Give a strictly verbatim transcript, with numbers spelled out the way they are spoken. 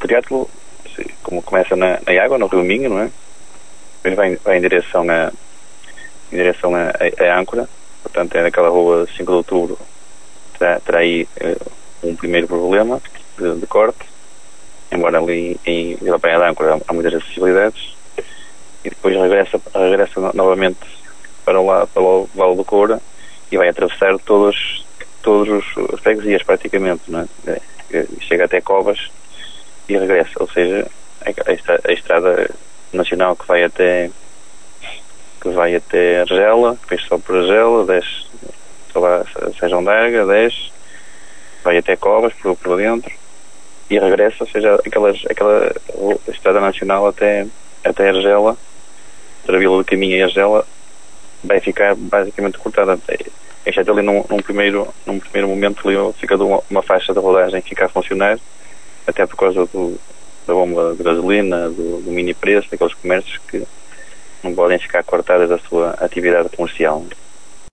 triatlo, como começa na, na água, no Rio Minho, não é? Depois vai, vai em direção a em direção a, a, a Âncora, portanto é naquela rua cinco de outubro, terá, terá aí uh, um primeiro problema de, de corte, embora ali em Vila Praia de Âncora há muitas acessibilidades, e depois regressa, regressa novamente para o, lado, para o Vale do Coura e vai atravessar todos, todos os freguesias praticamente, não é? Chega até Covas e regressa, ou seja, a, a estrada nacional que vai até que vai até Argela, depois sobe por Argela, desce lá a Sejão d'Arga, desce, vai até Covas por, por dentro e regressa, ou seja, aquelas, aquela estrada nacional até, até Argela, entre a Vila do Caminho e Argela, vai ficar basicamente cortada. Exceto ali num, num, primeiro, num primeiro momento ali fica de uma, uma faixa de rodagem que fica a funcionar, até por causa do, da bomba de gasolina, do, do mini preço, daqueles comércios que não podem ficar cortadas da sua atividade comercial.